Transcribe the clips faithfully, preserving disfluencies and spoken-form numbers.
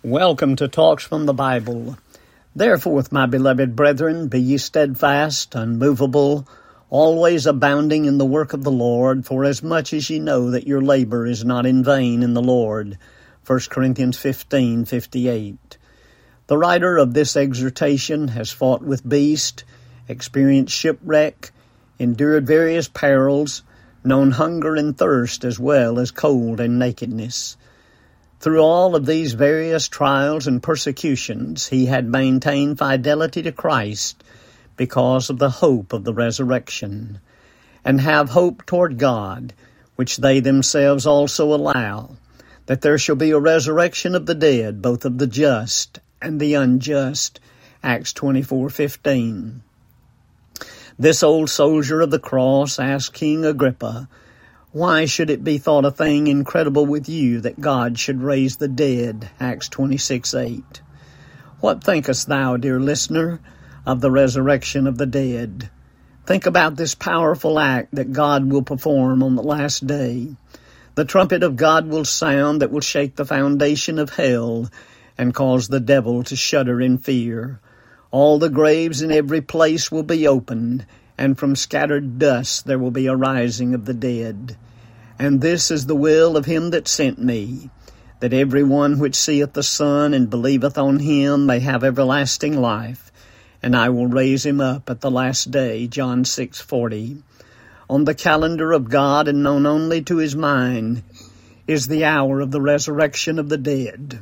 Welcome to Talks from the Bible. Therefore, my beloved brethren, be ye steadfast, unmovable, always abounding in the work of the Lord, for as much as ye know that your labor is not in vain in the Lord. First Corinthians fifteen fifty-eight. The writer of this exhortation has fought with beast, experienced shipwreck, endured various perils, known hunger and thirst as well as cold and nakedness. Through all of these various trials and persecutions, he had maintained fidelity to Christ because of the hope of the resurrection, and have hope toward God, which they themselves also allow, that there shall be a resurrection of the dead, both of the just and the unjust. Acts twenty-four fifteen. This old soldier of the cross asked King Agrippa, "Why should it be thought a thing incredible with you that God should raise the dead?" Acts twenty-six eight. What thinkest thou, dear listener, of the resurrection of the dead? Think about this powerful act that God will perform on the last day. The trumpet of God will sound that will shake the foundation of hell and cause the devil to shudder in fear. All the graves in every place will be opened, and from scattered dust there will be a rising of the dead. And this is the will of him that sent me, that every one which seeth the Son and believeth on him may have everlasting life, and I will raise him up at the last day. John six forty. On the calendar of God, and known only to his mind, is the hour of the resurrection of the dead.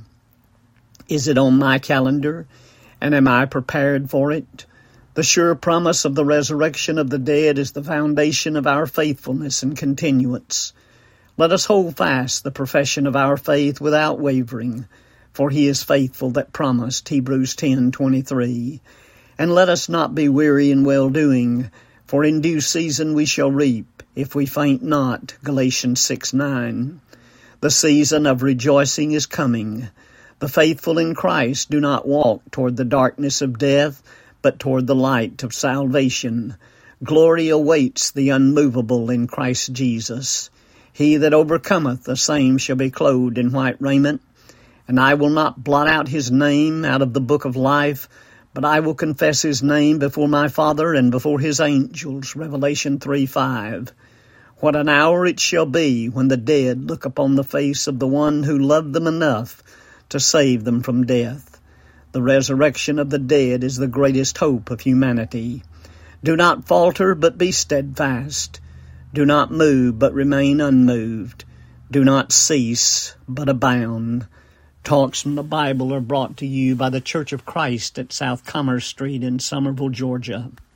Is it on my calendar, and am I prepared for it? The sure promise of the resurrection of the dead is the foundation of our faithfulness and continuance. Let us hold fast the profession of our faith without wavering, for he is faithful that promised. Hebrews ten twenty-three. And let us not be weary in well-doing, for in due season we shall reap, if we faint not. Galatians six nine. The season of rejoicing is coming. The faithful in Christ do not walk toward the darkness of death, but toward the light of salvation. Glory awaits the unmovable in Christ Jesus. He that overcometh, the same shall be clothed in white raiment. And I will not blot out his name out of the book of life, but I will confess his name before my Father and before his angels. Revelation three five. What an hour it shall be when the dead look upon the face of the one who loved them enough to save them from death. The resurrection of the dead is the greatest hope of humanity. Do not falter, but be steadfast. Do not move, but remain unmoved. Do not cease, but abound. Talks from the Bible are brought to you by the Church of Christ at South Commerce Street in Somerville, Georgia.